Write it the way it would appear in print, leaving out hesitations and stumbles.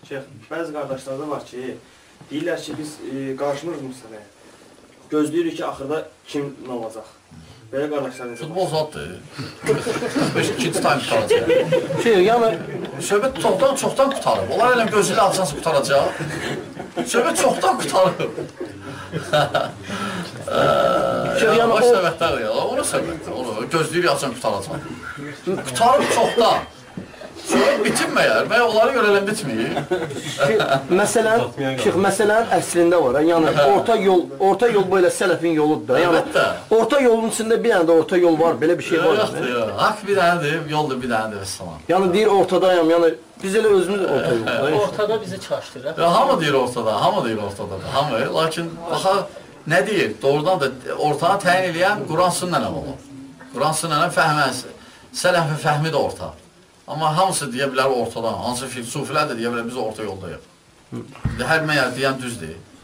Şeyx, bəzi qardaşlarda var ki, deyirlər ki, biz qarşımırıq müstəqəyə. Gözləyirik ki, axırda kim nə olacaq? Belə qardaşlar necə? Futbol zaddır. 5-2 time qutaracaq. Yəni söhbət çoxdan qutarıb. Onlar elə gözü ilə açansı qutaracaq. Söhbət çoxdan qutarıb. Baş söhbətlər ya, onu söhbətdir. Onu gözləyirik açan qutaracaq. Qutarıb çoxdan. Söhbət bitinməyər, və onları görələn bitməyir. Məsələn əslində var, yəni orta yol belə sələfin yoludur da. Yəni orta yolun içində bir dənə də orta yol var, belə bir şey var. Yoxdur, haqq bir dənədir, yoldur bir dənədir vəssalam. Yəni deyir ortadayam, yəni biz elə özümüz orta yoldayıq. Ortada bizi çaşdırır. Hamı deyir ortada, hamı deyir ortada. Hamı, lakin baxa nə deyir? Doğrudan da ortanı təyin eləyən Quran sünnənə olur. Quran sünnənə fəhməsi, sələfin fəhmi də orta. Amma hamısı deyə bilər ortadan, hansı sufilər də deyə bilər biz orta yoldayıq. Hər məyər deyən düzdür.